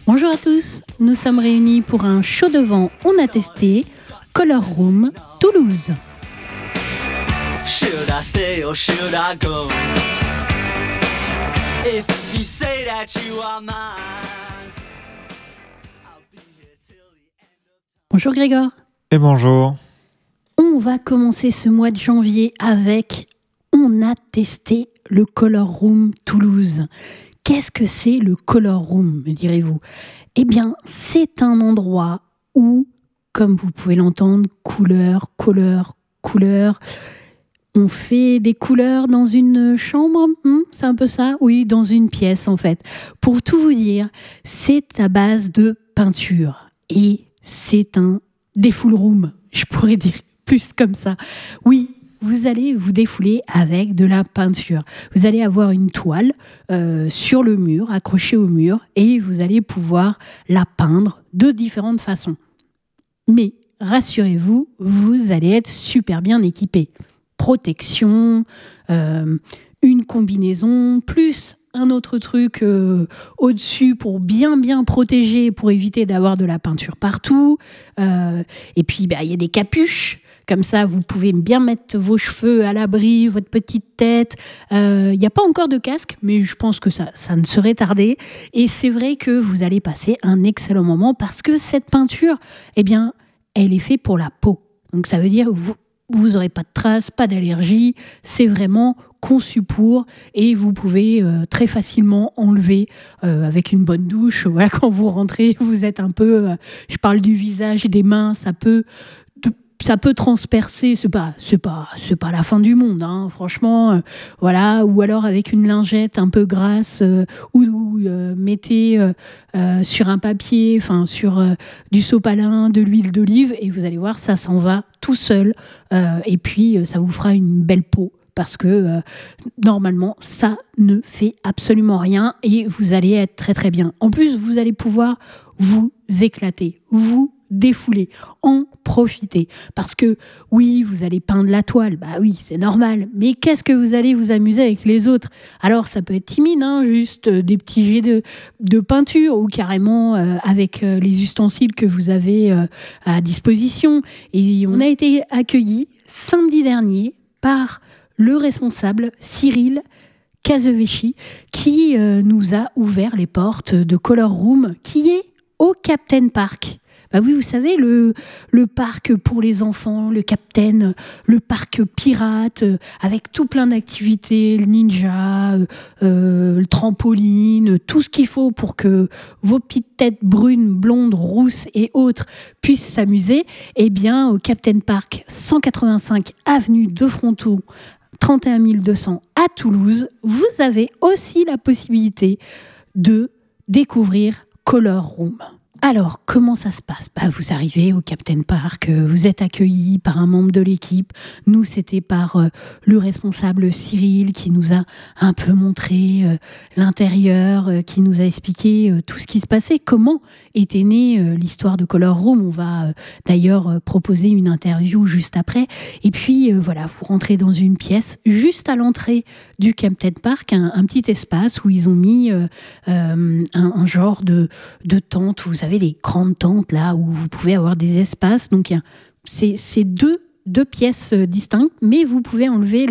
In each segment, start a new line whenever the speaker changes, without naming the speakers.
Bonjour à tous, nous sommes réunis pour un show de vent on a testé, Color Room Toulouse. Should I stay or should I go? If you say that you are mine, I'll be here till the end of time. Bonjour Grégoire.
Et bonjour.
On va commencer ce mois de janvier avec on a testé le Color Room Toulouse. Qu'est-ce que c'est le Color Room, me direz-vous ? Eh bien, c'est un endroit où, comme vous pouvez l'entendre, couleurs, on fait des couleurs dans une chambre, c'est un peu ça ? Oui, dans une pièce en fait. Pour tout vous dire, c'est à base de peinture et c'est un défoule room, je pourrais dire plus comme ça. Oui, vous allez vous défouler avec de la peinture. Vous allez avoir une toile sur le mur, accrochée au mur, et vous allez pouvoir la peindre de différentes façons. Mais rassurez-vous, vous allez être super bien équipé. Protection, une combinaison, plus un autre truc au-dessus pour bien protéger, pour éviter d'avoir de la peinture partout. Et puis, il y a des capuches. Comme ça, vous pouvez bien mettre vos cheveux à l'abri, votre petite tête. Il n'y a pas encore de casque, mais je pense que ça ne serait tardé. Et c'est vrai que vous allez passer un excellent moment parce que cette peinture, eh bien, elle est faite pour la peau. Donc ça veut dire que vous n'aurez pas de traces, pas d'allergie. C'est vraiment conçu pour et vous pouvez très facilement enlever avec une bonne douche. Voilà, quand vous rentrez, vous êtes un peu... je parle du visage, des mains, ça peut transpercer, c'est pas la fin du monde, hein, franchement, voilà, ou alors avec une lingette un peu grasse, ou mettez sur un papier, enfin sur du sopalin, de l'huile d'olive, et vous allez voir, ça s'en va tout seul, et puis ça vous fera une belle peau. Parce que normalement, ça ne fait absolument rien et vous allez être très très bien. En plus, vous allez pouvoir vous éclater, vous défouler, en profiter. Parce que oui, vous allez peindre la toile, bah oui, c'est normal. Mais qu'est-ce que vous allez vous amuser avec les autres ? Alors, ça peut être timide, hein, juste des petits jets de peinture ou carrément avec les ustensiles que vous avez à disposition. Et on a été accueillis samedi dernier par le responsable Cyril Casevecchi qui nous a ouvert les portes de Color Room qui est au Captain Park. Bah oui, vous savez, le parc pour les enfants, le Captain, le parc pirate, avec tout plein d'activités, le ninja, le trampoline, tout ce qu'il faut pour que vos petites têtes brunes, blondes, rousses et autres puissent s'amuser. Eh bien, au Captain Park, 185 avenue de Fronteau, 31 200 à Toulouse, vous avez aussi la possibilité de découvrir Color Room. Alors, comment ça se passe ? Vous arrivez au Captain Park, vous êtes accueillis par un membre de l'équipe. Nous, c'était par le responsable Cyril qui nous a un peu montré l'intérieur, qui nous a expliqué tout ce qui se passait, comment était née l'histoire de Color Room. On va d'ailleurs proposer une interview juste après. Et puis, voilà, vous rentrez dans une pièce juste à l'entrée du Captain Park, un petit espace où ils ont mis un genre de tente, vous savez, les grandes tentes là où vous pouvez avoir des espaces. Donc c'est deux pièces distinctes, mais vous pouvez enlever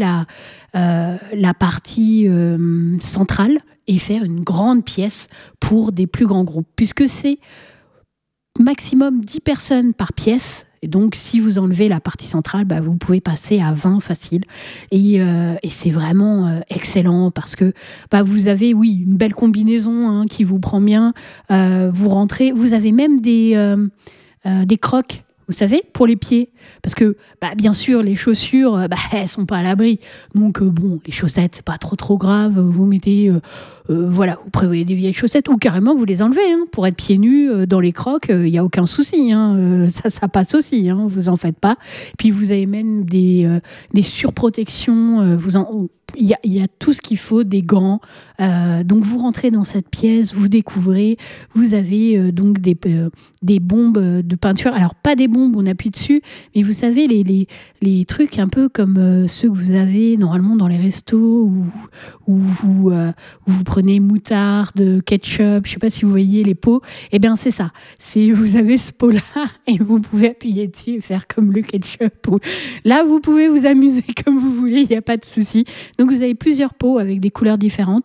la partie centrale et faire une grande pièce pour des plus grands groupes, puisque c'est maximum 10 personnes par pièce. Et donc, si vous enlevez la partie centrale, vous pouvez passer à 20 facile. Et c'est vraiment excellent parce que vous avez, oui, une belle combinaison qui vous prend bien. Vous rentrez, vous avez même des crocs, vous savez, pour les pieds. Parce que, bien sûr, les chaussures, elles sont pas à l'abri. Donc, les chaussettes, c'est pas trop grave. Vous mettez... vous prévoyez des vieilles chaussettes ou carrément vous les enlevez pour être pieds nus dans les crocs, il n'y a aucun souci, ça passe aussi, vous en faites pas. Et puis vous avez même des surprotections, il y a tout ce qu'il faut, des gants. Donc vous rentrez dans cette pièce, vous découvrez, vous avez donc des bombes de peinture. Alors pas des bombes, on appuie dessus, mais vous savez les trucs un peu comme ceux que vous avez normalement dans les restos où vous prenez prenez moutarde, ketchup, je sais pas si vous voyez les pots, eh bien c'est ça. Vous avez ce pot-là et vous pouvez appuyer dessus et faire comme le ketchup. Là, vous pouvez vous amuser comme vous voulez, il n'y a pas de souci. Donc vous avez plusieurs pots avec des couleurs différentes.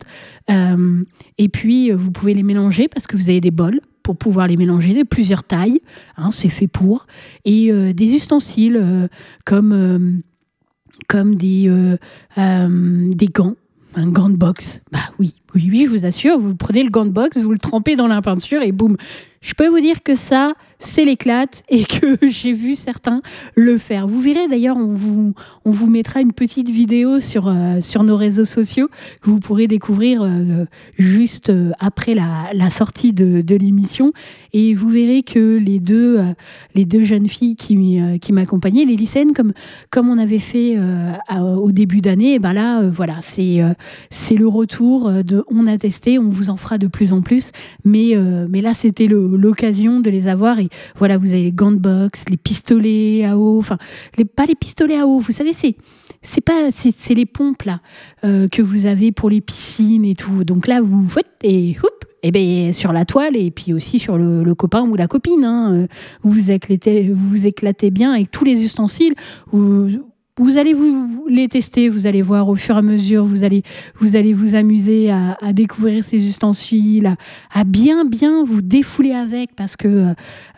Et puis vous pouvez les mélanger parce que vous avez des bols pour pouvoir les mélanger de plusieurs tailles, hein, c'est fait pour, et des ustensiles comme des gants, un gant de boxe. Bah oui, je vous assure, vous prenez le gant de boxe, vous le trempez dans la peinture et boum. Je peux vous dire que ça, c'est l'éclate et que j'ai vu certains le faire. Vous verrez d'ailleurs, on vous mettra une petite vidéo sur nos réseaux sociaux que vous pourrez découvrir juste après la sortie de l'émission. Et vous verrez que les deux jeunes filles qui m'accompagnaient, les lycéennes, comme on avait fait au début d'année, et ben là, voilà, c'est le retour de on a testé, on vous en fera de plus en plus. Mais là, c'était l'occasion de les avoir. Et voilà, vous avez les gants de boxe, les pistolets à eau, enfin, pas les pistolets à eau, vous savez, c'est les pompes là que vous avez pour les piscines et tout. Donc là, vous faites et hop, et bien sur la toile et puis aussi sur le copain ou la copine, hein, vous vous éclatez bien avec tous les ustensiles. Vous allez vous les tester, vous allez voir au fur et à mesure, vous allez vous amuser à découvrir ces ustensiles, à bien vous défouler avec parce que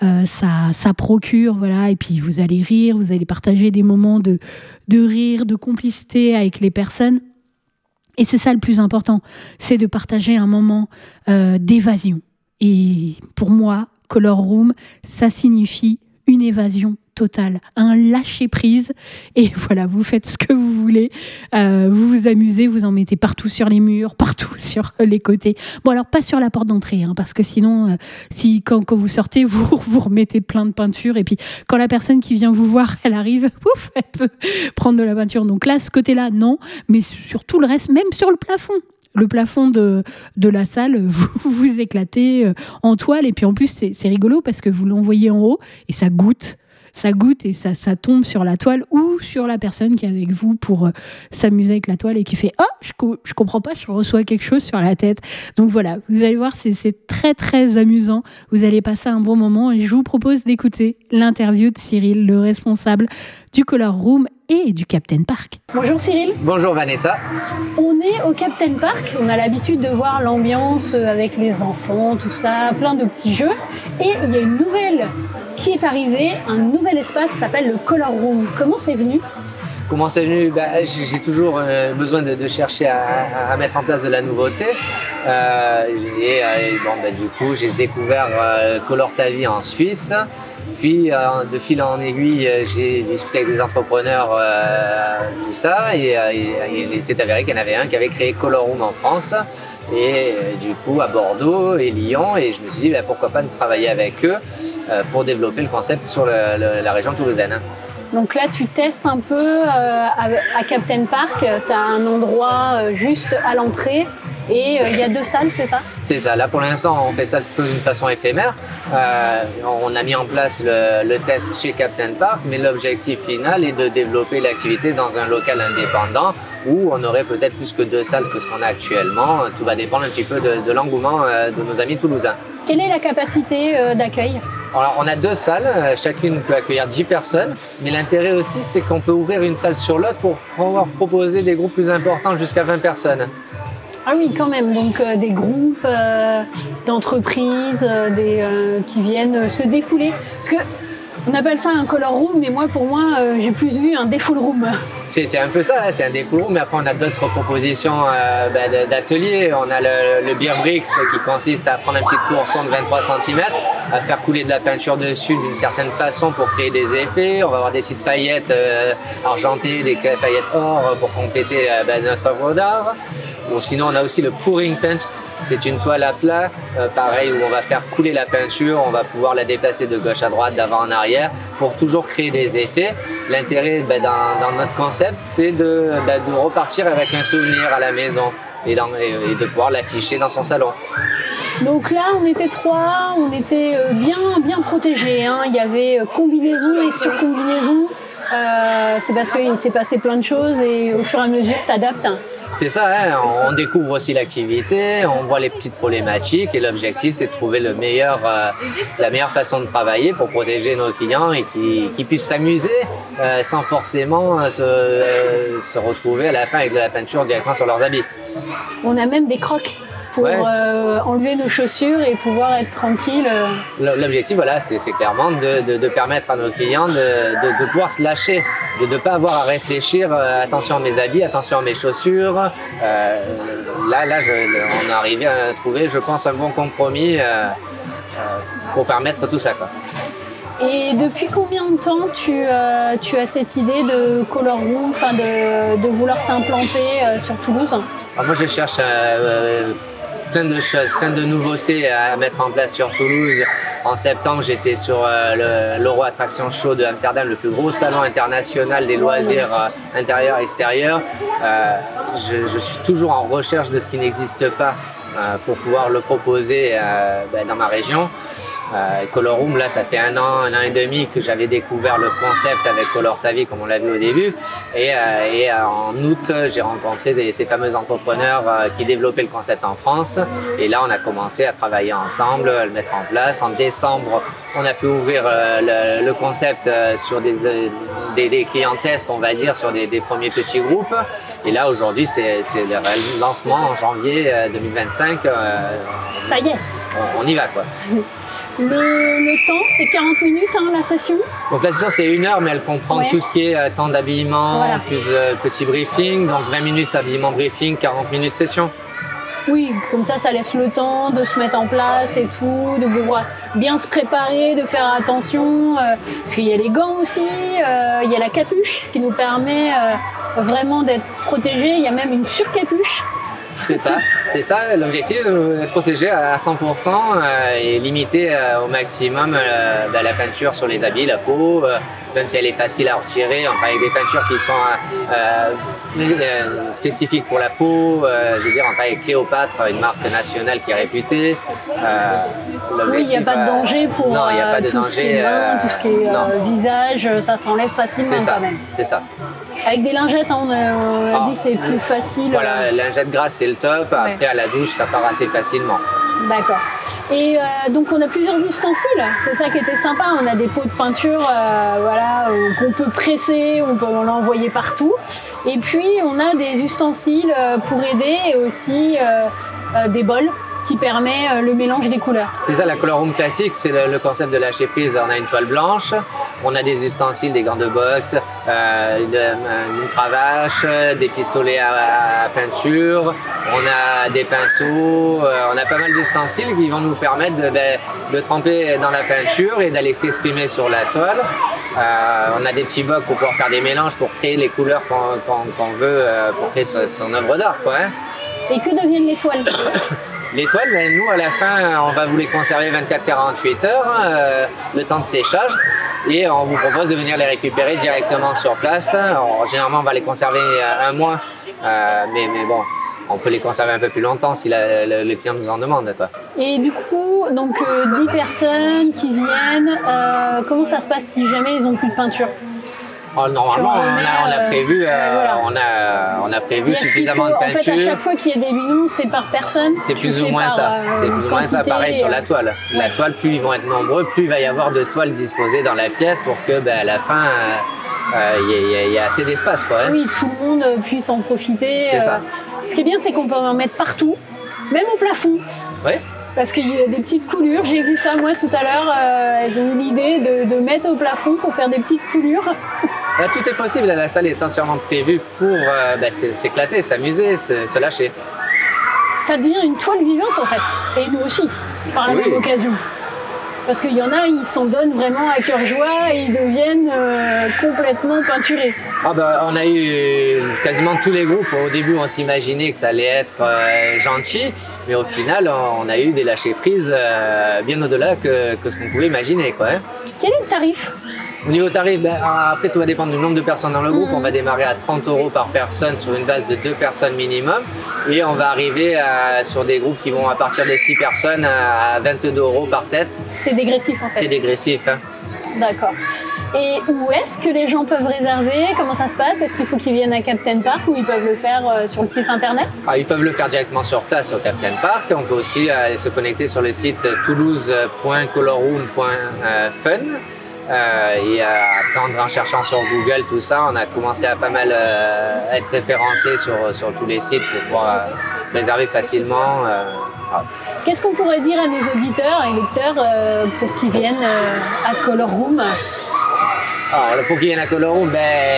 ça procure, voilà. Et puis vous allez rire, vous allez partager des moments de rire, de complicité avec les personnes. Et c'est ça le plus important, c'est de partager un moment d'évasion. Et pour moi, Color Room, ça signifie une évasion totale, un lâcher-prise. Et voilà, vous faites ce que vous voulez, vous vous amusez, vous en mettez partout sur les murs, partout sur les côtés. Bon, alors pas sur la porte d'entrée, hein, parce que sinon, quand vous sortez, vous remettez plein de peinture. Et puis, quand la personne qui vient vous voir, elle arrive, pouf, elle peut prendre de la peinture. Donc là, ce côté-là, non. Mais sur tout le reste, même sur le plafond. Le plafond de la salle, vous éclatez en toile. Et puis en plus, c'est rigolo parce que vous l'envoyez en haut et ça goûte et ça tombe sur la toile ou sur la personne qui est avec vous pour s'amuser avec la toile et qui fait « Oh, je comprends pas, je reçois quelque chose sur la tête. » Donc voilà, vous allez voir, c'est très très amusant. Vous allez passer un bon moment et je vous propose d'écouter l'interview de Cyril, le responsable du Color Room et du Captain Park. Bonjour Cyril.
Bonjour Vanessa.
On est au Captain Park, on a l'habitude de voir l'ambiance avec les enfants, tout ça, plein de petits jeux. Et il y a une nouvelle qui est arrivée, un nouvel espace s'appelle le Color Room. Comment c'est venu ?
Comment c'est venu ? J'ai toujours besoin de chercher à mettre en place de la nouveauté. Du coup, j'ai découvert Color Ta Vie en Suisse. Puis, de fil en aiguille, j'ai discuté avec des entrepreneurs, tout ça. Et il s'est avéré qu'il y en avait un qui avait créé Color Room en France. Et du coup, à Bordeaux et Lyon. Et je me suis dit, pourquoi pas de travailler avec eux pour développer le concept sur la région toulousaine.
Donc là, tu testes un peu à Captain Park. Tu as un endroit juste à l'entrée et il y a 2 salles, c'est ça ?
C'est ça. Là, pour l'instant, on fait ça plutôt d'une façon éphémère. On a mis en place le test chez Captain Park, mais l'objectif final est de développer l'activité dans un local indépendant où on aurait peut-être plus que 2 salles que ce qu'on a actuellement. Tout va dépendre un petit peu de l'engouement de nos amis toulousains.
Quelle est la capacité d'accueil ?
Alors, on a 2 salles, chacune peut accueillir 10 personnes, mais l'intérêt aussi, c'est qu'on peut ouvrir une salle sur l'autre pour pouvoir proposer des groupes plus importants jusqu'à 20 personnes.
Ah oui, quand même, donc des groupes d'entreprises qui viennent se défouler. Parce que on appelle ça un color room, mais pour moi, j'ai plus vu un défoule room.
C'est un peu ça, c'est un défoule room, mais après on a d'autres propositions d'ateliers. On a le beer bricks qui consiste à prendre un petit tourson de 23 cm, à faire couler de la peinture dessus d'une certaine façon pour créer des effets. On va avoir des petites paillettes argentées, des paillettes or pour compléter notre œuvre d'art. Ou sinon, on a aussi le pouring paint, c'est une toile à plat, pareil, où on va faire couler la peinture, on va pouvoir la déplacer de gauche à droite, d'avant en arrière, pour toujours créer des effets. L'intérêt dans notre concept, c'est de repartir avec un souvenir à la maison et de pouvoir l'afficher dans son salon.
Donc là, on était 3, on était bien protégés, hein. Il y avait combinaison et surcombinaison. c'est parce qu'il s'est passé plein de choses et au fur et à mesure, tu t'adaptes.
C'est ça, hein, on découvre aussi l'activité, on voit les petites problématiques et l'objectif c'est de trouver la meilleure façon de travailler pour protéger nos clients et qu'ils puissent s'amuser sans forcément se retrouver à la fin avec de la peinture directement sur leurs habits.
On a même des crocs pour enlever nos chaussures et pouvoir être tranquille.
L'objectif, voilà, c'est clairement de permettre à nos clients de pouvoir se lâcher, de ne pas avoir à réfléchir, attention à mes habits, attention à mes chaussures. On est arrivé à trouver, je pense, un bon compromis pour permettre tout ça, quoi.
Et depuis combien de temps tu as cette idée de Color Room, de vouloir t'implanter sur Toulouse?
Alors moi, je cherche plein de choses, plein de nouveautés à mettre en place sur Toulouse. En septembre, j'étais sur l'Euro Attraction Show de Amsterdam, le plus gros salon international des loisirs intérieurs et extérieurs. Je suis toujours en recherche de ce qui n'existe pas pour pouvoir le proposer dans ma région. Color Room, là, ça fait un an et demi que j'avais découvert le concept avec Color Ta Vie, comme on l'a vu au début. Et en août, j'ai rencontré ces fameux entrepreneurs qui développaient le concept en France. Et là, on a commencé à travailler ensemble, à le mettre en place. En décembre, on a pu ouvrir le concept sur des clients tests, on va dire, sur des premiers petits groupes. Et là, aujourd'hui, c'est le lancement en janvier 2025.
Ça y est.
On y va, quoi.
Le temps, c'est 40 minutes, la session?
Donc la session, c'est 1 heure, mais elle comprend tout ce qui est temps d'habillement, plus petit briefing. Donc 20 minutes habillement briefing, 40 minutes session.
Oui, comme ça laisse le temps de se mettre en place et tout, de pouvoir bien se préparer, de faire attention. Parce qu'il y a les gants aussi, il y a la capuche qui nous permet vraiment d'être protégés. Il y a même une surcapuche.
C'est ça, l'objectif, être protégé à 100% et limiter au maximum la peinture sur les habits, la peau, même si elle est facile à retirer. On travaille avec des peintures qui sont spécifiques pour la peau. Je veux dire, on travaille avec Cléopâtre, une marque nationale qui est réputée.
Oui, il n'y a pas de danger pour tout ce qui est main, tout ce qui est visage, ça s'enlève facilement quand même.
C'est ça.
Avec des lingettes, on a dit que c'est plus facile.
Voilà, lingette grasse, c'est le top. Après, à la douche, ça part assez facilement.
D'accord. Et donc, on a plusieurs ustensiles. C'est ça qui était sympa. On a des pots de peinture qu'on peut presser, on peut l'envoyer partout. Et puis, on a des ustensiles pour aider et aussi des bols qui permet le mélange des couleurs.
C'est ça, la Color Room classique, c'est le concept de lâcher prise. On a une toile blanche, on a des ustensiles, des gants de boxe, une cravache, des pistolets à peinture, on a des pinceaux, on a pas mal d'ustensiles qui vont nous permettre de tremper dans la peinture et d'aller s'exprimer sur la toile. On a des petits bocs pour pouvoir faire des mélanges, pour créer les couleurs qu'on veut, pour créer son œuvre d'art, quoi, hein.
Et que deviennent les toiles?
Les toiles, nous, à la fin, on va vous les conserver 24-48 heures, le temps de séchage, et on vous propose de venir les récupérer directement sur place. Alors, généralement, on va les conserver 1 mois, mais bon, on peut les conserver un peu plus longtemps si le client nous en demande, quoi.
Et du coup, donc 10 personnes qui viennent, comment ça se passe si jamais ils n'ont plus de peinture?
Normalement, on a prévu, on a prévu suffisamment de peinture.
En fait, à chaque fois qu'il y a des binômes, c'est par personne.
C'est plus ou moins ça. C'est plus ou moins ça. Pareil sur la toile. La toile, plus ils vont être nombreux, plus il va y avoir de toiles disposées dans la pièce pour que, à la fin, il y a assez d'espace, quoi, hein.
Oui, tout le monde puisse en profiter.
C'est ça.
Ce qui est bien, c'est qu'on peut en mettre partout, même au plafond.
Oui.
Parce qu'il y a des petites coulures, j'ai vu ça moi tout à l'heure, elles ont eu l'idée de mettre au plafond pour faire des petites coulures.
Là, tout est possible, la salle est entièrement prévue pour s'éclater, s'amuser, se lâcher.
Ça devient une toile vivante en fait, et nous aussi, par la même occasion. Parce qu'il y en a, ils s'en donnent vraiment à cœur joie et ils deviennent complètement peinturés.
On a eu quasiment tous les groupes. Au début, on s'imaginait que ça allait être gentil, mais au final, on a eu des lâchers-prises bien au-delà que ce qu'on pouvait imaginer, quoi, hein.
Quel est le tarif?
Au niveau tarif, après tout va dépendre du nombre de personnes dans le groupe. On va démarrer à 30 € par personne sur une base de 2 personnes minimum. Et on va arriver sur des groupes qui vont à partir de 6 personnes à 22 € par tête.
C'est dégressif en fait.
C'est dégressif, hein.
D'accord. Et où est-ce que les gens peuvent réserver? Comment ça se passe? Est-ce qu'il faut qu'ils viennent à Captain Park ou ils peuvent le faire sur le site internet?
Ils peuvent le faire directement sur place au Captain Park. On peut aussi se connecter sur le site toulouse.colorroom.fun. Et après, en cherchant sur Google tout ça, on a commencé à pas mal être référencé sur tous les sites pour pouvoir réserver facilement.
Qu'est-ce qu'on pourrait dire à nos auditeurs et lecteurs pour qu'ils viennent à Color Room?
Alors, pour qu'ils viennent à Color Room,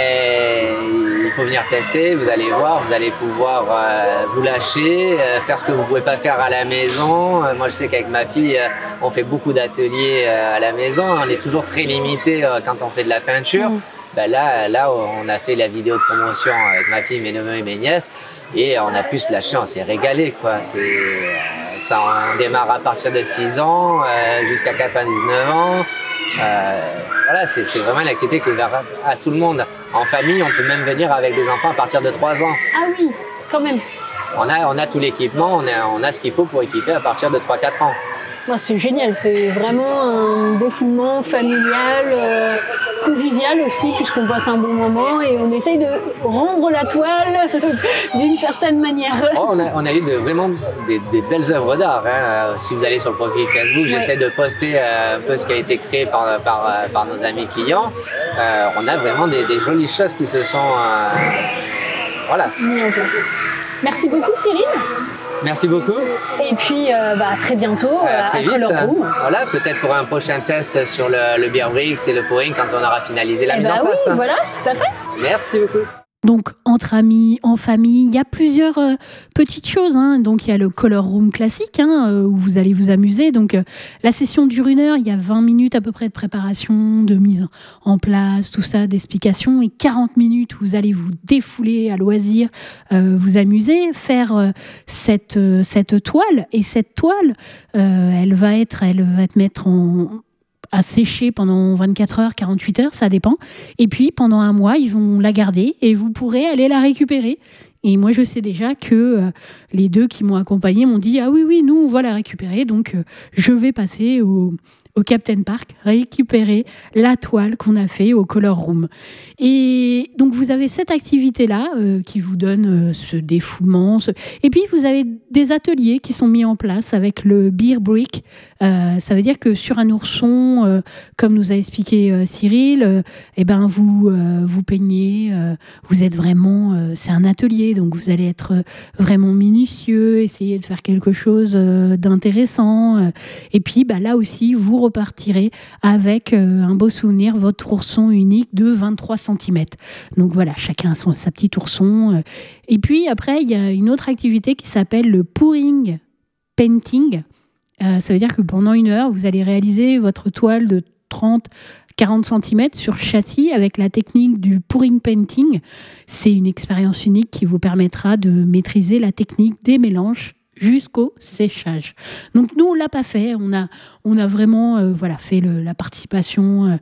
il faut venir tester, vous allez voir, vous allez pouvoir vous lâcher, faire ce que vous ne pouvez pas faire à la maison. Moi, je sais qu'avec ma fille, on fait beaucoup d'ateliers à la maison. On est toujours très limité quand on fait de la peinture. Là, on a fait la vidéo de promotion avec ma fille, mes neveux et mes nièces, et on a pu se lâcher, on s'est régalé, quoi. Ça, on démarre à partir de 6 ans jusqu'à 99 ans. Voilà, c'est vraiment une activité qui est ouverte à tout le monde. En famille, on peut même venir avec des enfants à partir de 3 ans.
Ah oui, quand même.
On a tout l'équipement, on a ce qu'il faut pour équiper à partir de 3-4 ans.
C'est génial, c'est vraiment un défoulement familial, convivial aussi, puisqu'on passe un bon moment et on essaye de rendre la toile d'une certaine manière.
On a eu vraiment des belles œuvres d'art. Si vous allez sur le profil Facebook, j'essaie de poster un peu ce qui a été créé par nos amis clients. On a vraiment des jolies choses qui se sont
mis en place. Merci beaucoup Cyril.
Merci beaucoup.
Et puis très bientôt
très vite. Voilà, peut-être pour un prochain test sur le beer bricks et le pouring quand on aura finalisé la mise en place.
Oui, voilà, tout à fait.
Merci beaucoup.
Donc, entre amis, en famille, il y a plusieurs petites choses. Donc, il y a le Color Room classique, où vous allez vous amuser. Donc, la session dure 1 heure. Il y a 20 minutes à peu près de préparation, de mise en place, tout ça, d'explication. Et 40 minutes où vous allez vous défouler à loisir, vous amuser, faire cette toile. Et cette toile, elle va être mettre à sécher pendant 24 heures, 48 heures, ça dépend. Et puis, pendant 1 mois, ils vont la garder et vous pourrez aller la récupérer. Et moi, je sais déjà que les 2 qui m'ont accompagnée m'ont dit « Ah oui, nous, on va la récupérer. » Donc, je vais passer au Captain Park, récupérer la toile qu'on a fait au Color Room. Et donc, vous avez cette activité-là qui vous donne ce défoulement. Et puis, vous avez des ateliers qui sont mis en place avec le beer brick. Ça veut dire que sur un ourson, comme nous a expliqué Cyril, vous peignez, vous êtes vraiment... c'est un atelier, donc vous allez être vraiment minutieux, essayer de faire quelque chose d'intéressant. Et puis, là aussi, vous repartirez avec un beau souvenir, votre ourson unique de 23 cm. Donc voilà, chacun a sa petite ourson. Et puis après, il y a une autre activité qui s'appelle le pouring painting. Ça veut dire que pendant 1 heure, vous allez réaliser votre toile de 30-40 cm sur châssis avec la technique du pouring painting. C'est une expérience unique qui vous permettra de maîtriser la technique des mélanges jusqu'au séchage. Donc nous, on l'a pas fait. On a vraiment fait la participation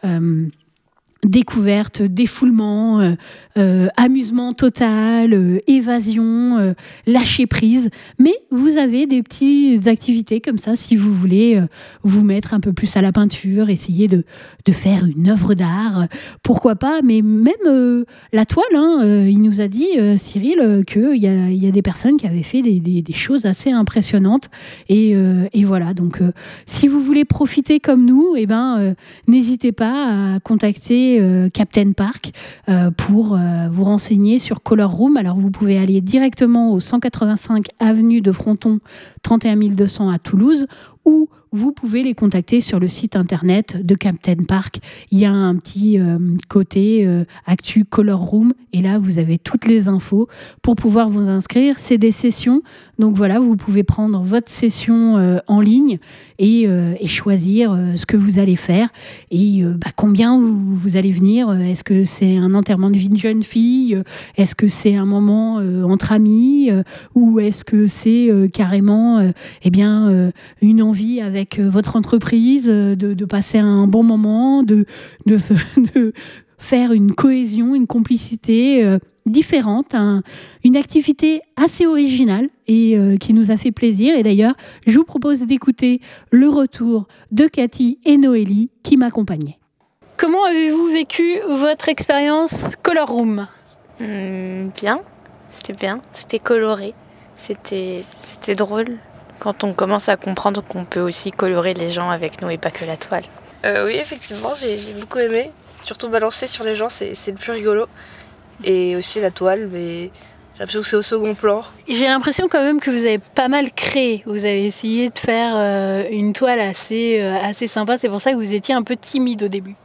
découverte, défoulement, amusement total, évasion, lâcher prise. Mais vous avez des petites activités comme ça si vous voulez vous mettre un peu plus à la peinture, essayer de faire une œuvre d'art, pourquoi pas. Mais même la toile, il nous a dit, Cyril, qu'il y a des personnes qui avaient fait des choses assez impressionnantes. Et voilà, donc si vous voulez profiter comme nous, n'hésitez pas à contacter Captain Park pour vous renseigner sur Color Room. Alors vous pouvez aller directement au 185 avenue de Fronton, 31 200 à Toulouse, ou vous pouvez les contacter sur le site internet de Captain Park. Il y a un petit côté actu Color Room et là vous avez toutes les infos pour pouvoir vous inscrire. C'est des sessions, donc voilà, vous pouvez prendre votre session en ligne et choisir ce que vous allez faire et combien vous allez venir. Est-ce que c'est un enterrement de vie de jeune fille? Est-ce que c'est un moment entre amis? Ou est-ce que c'est carrément une envie avec votre entreprise de passer un bon moment, de faire une cohésion, une complicité différente, une activité assez originale et qui nous a fait plaisir. Et d'ailleurs, je vous propose d'écouter le retour de Cathy et Noélie qui m'accompagnaient. Comment avez-vous vécu votre expérience Color Room ?
Bien, c'était coloré, c'était drôle quand on commence à comprendre qu'on peut aussi colorer les gens avec nous et pas que la toile.
Oui, effectivement, j'ai beaucoup aimé, surtout balancer sur les gens, c'est le plus rigolo, et aussi la toile, mais j'ai l'impression que c'est au second plan.
J'ai l'impression quand même que vous avez pas mal créé. Vous avez essayé de faire une toile assez sympa. C'est pour ça que vous étiez un peu timide au début.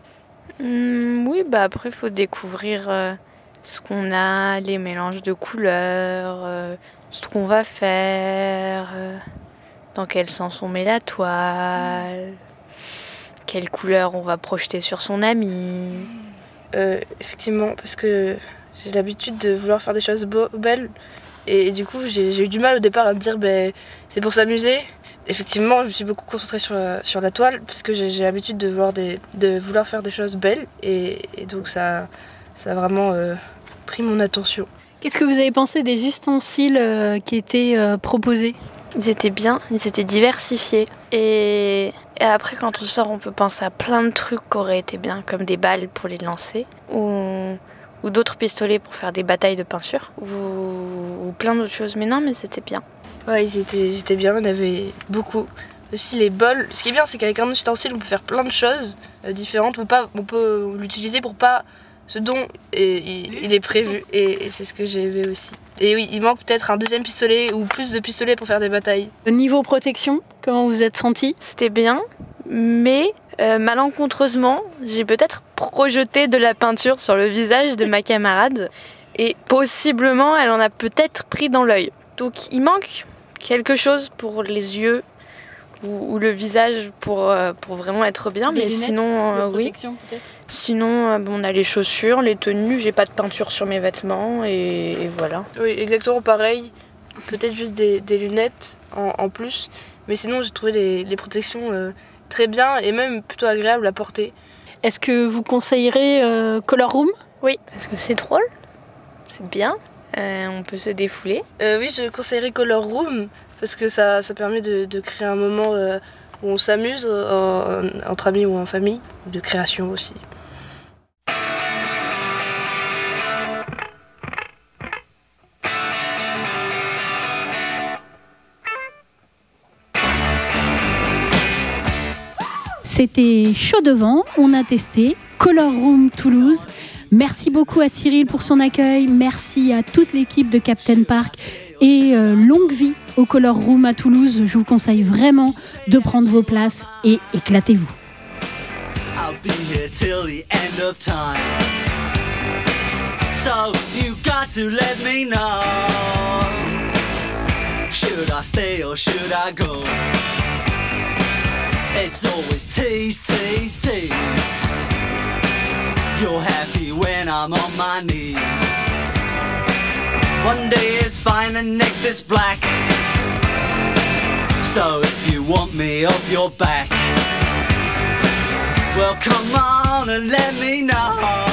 Oui, après, il faut découvrir ce qu'on a, les mélanges de couleurs, ce qu'on va faire, dans quel sens on met la toile, quelle couleur on va projeter sur son ami.
Effectivement, parce que j'ai l'habitude de vouloir faire des choses belles et du coup j'ai eu du mal au départ à me dire c'est pour s'amuser. Effectivement, je me suis beaucoup concentrée sur la toile parce que j'ai l'habitude de vouloir faire des choses belles et donc ça a vraiment pris mon attention.
Qu'est-ce que vous avez pensé des ustensiles qui étaient proposés ?
Ils étaient bien, ils étaient diversifiés. Et après, quand on sort, on peut penser à plein de trucs qui auraient été bien, comme des balles pour les lancer, ou d'autres pistolets pour faire des batailles de peinture, ou plein d'autres choses. Mais non, mais c'était bien.
Ouais, ils étaient bien, il y en avait beaucoup. Aussi les bols. Ce qui est bien, c'est qu'avec un ustensile, on peut faire plein de choses différentes. On peut l'utiliser pour pas ce dont il est prévu. Et c'est ce que j'ai aimé aussi. Et oui, il manque peut-être un deuxième pistolet ou plus de pistolets pour faire des batailles.
Niveau protection, comment vous êtes senti ?
C'était bien, mais malencontreusement, j'ai peut-être projeté de la peinture sur le visage de ma camarade. Et possiblement, elle en a peut-être pris dans l'œil. Donc il manque quelque chose pour les yeux ou le visage pour vraiment être bien.
Les
mais
lunettes,
sinon, oui.
Peut-être.
Sinon, on a les chaussures, les tenues, j'ai pas de peinture sur mes vêtements et voilà.
Oui, exactement pareil. Peut-être juste des lunettes en plus. Mais sinon, j'ai trouvé les protections très bien et même plutôt agréables à porter.
Est-ce que vous conseillerez Color Room ?
Oui, parce que c'est drôle, c'est bien, on peut se défouler.
Oui, je conseillerais Color Room parce que ça permet de créer un moment où on s'amuse entre amis ou en famille, de création aussi.
C'était chaud devant, on a testé Color Room Toulouse. Merci beaucoup à Cyril pour son accueil, merci à toute l'équipe de Captain Park et longue vie au Color Room à Toulouse. Je vous conseille vraiment de prendre vos places et éclatez-vous.
I'll be here till the end of time. So you got to let me know. Should I stay or should I go? It's always tease, tease, tease. You're happy when I'm on my knees. One day it's fine and next it's black. So if you want me off your back, well come on and let me know.